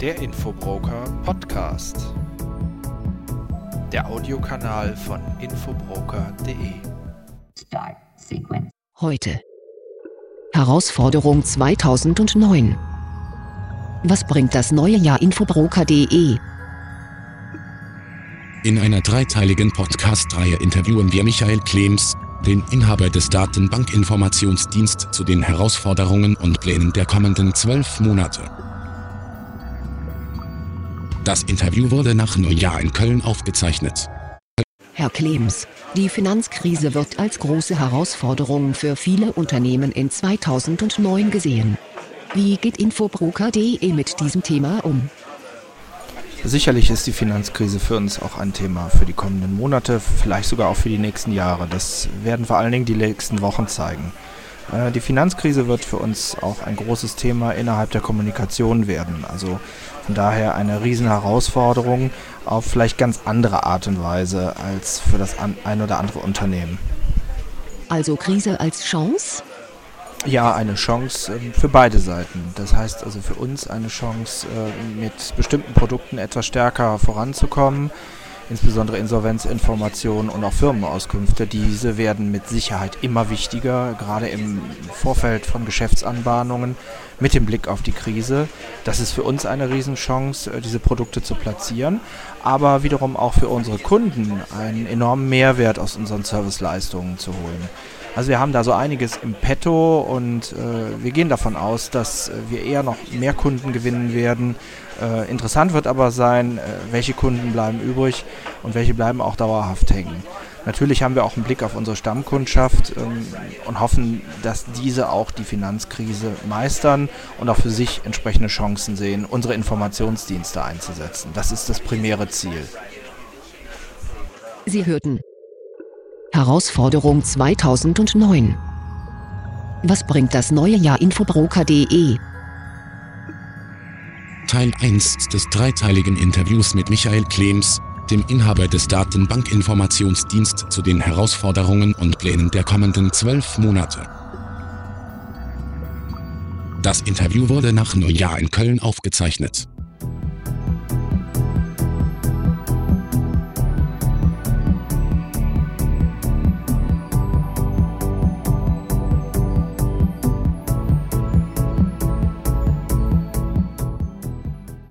Der Infobroker Podcast. Der Audiokanal von infobroker.de. Heute. Herausforderung 2009. Was bringt das neue Jahr infobroker.de? In einer dreiteiligen Podcast-Reihe interviewen wir Michael Klems, den Inhaber des Datenbankinformationsdienst, zu den Herausforderungen und Plänen der kommenden 12 Monate. Das Interview wurde nach Neujahr in Köln aufgezeichnet. Herr Klems, die Finanzkrise wird als große Herausforderung für viele Unternehmen in 2009 gesehen. Wie geht infobroker.de mit diesem Thema um? Sicherlich ist die Finanzkrise für uns auch ein Thema für die kommenden Monate, vielleicht sogar auch für die nächsten Jahre. Das werden vor allen Dingen die nächsten Wochen zeigen. Die Finanzkrise wird für uns auch ein großes Thema innerhalb der Kommunikation werden. Also von daher eine riesen Herausforderung auf vielleicht ganz andere Art und Weise als für das ein oder andere Unternehmen. Also Krise als Chance? Ja, eine Chance für beide Seiten. Das heißt also für uns eine Chance, mit bestimmten Produkten etwas stärker voranzukommen, insbesondere Insolvenzinformationen und auch Firmenauskünfte. Diese werden mit Sicherheit immer wichtiger, gerade im Vorfeld von Geschäftsanbahnungen mit dem Blick auf die Krise. Das ist für uns eine Riesenchance, diese Produkte zu platzieren, aber wiederum auch für unsere Kunden einen enormen Mehrwert aus unseren Serviceleistungen zu holen. Also wir haben da so einiges im Petto und wir gehen davon aus, dass wir eher noch mehr Kunden gewinnen werden. Interessant wird aber sein, welche Kunden bleiben übrig und welche bleiben auch dauerhaft hängen. Natürlich haben wir auch einen Blick auf unsere Stammkundschaft und hoffen, dass diese auch die Finanzkrise meistern und auch für sich entsprechende Chancen sehen, unsere Informationsdienste einzusetzen. Das ist das primäre Ziel. Sie hörten Herausforderung 2009. Was bringt das neue Jahr infobroker.de? Teil 1 des dreiteiligen Interviews mit Michael Klems, dem Inhaber des Datenbankinformationsdienst, zu den Herausforderungen und Plänen der kommenden 12 Monate. Das Interview wurde nach Neujahr in Köln aufgezeichnet.